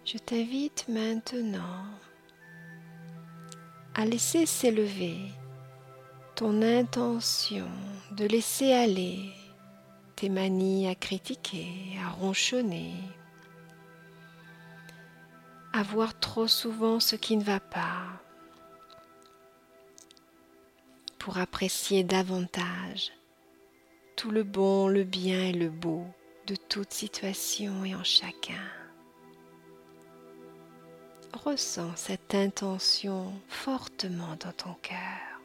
Je t'invite maintenant à laisser s'élever ton intention de laisser aller tes manies à critiquer, à ronchonner, à voir trop souvent ce qui ne va pas, pour apprécier davantage tout le bon, le bien et le beau de toute situation et en chacun. Ressens cette intention fortement dans ton cœur.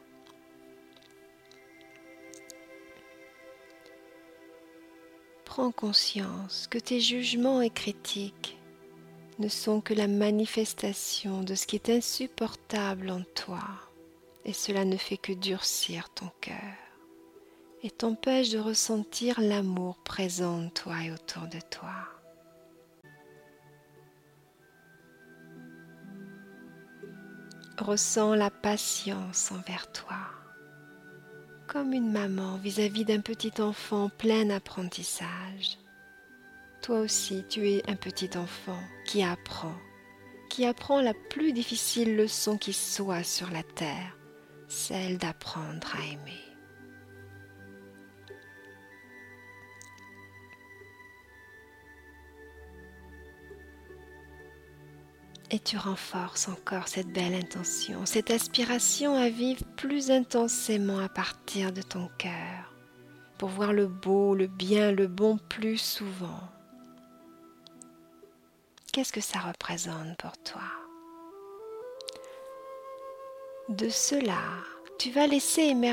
Prends conscience que tes jugements et critiques ne sont que la manifestation de ce qui est insupportable en toi, et cela ne fait que durcir ton cœur et t'empêche de ressentir l'amour présent en toi et autour de toi. Ressens la patience envers toi, comme une maman vis-à-vis d'un petit enfant plein d'apprentissage. Toi aussi, tu es un petit enfant qui apprend la plus difficile leçon qui soit sur la terre, celle d'apprendre à aimer. Et tu renforces encore cette belle intention, cette aspiration à vivre plus intensément à partir de ton cœur, pour voir le beau, le bien, le bon plus souvent. Qu'est-ce que ça représente pour toi? De cela, tu vas laisser émerger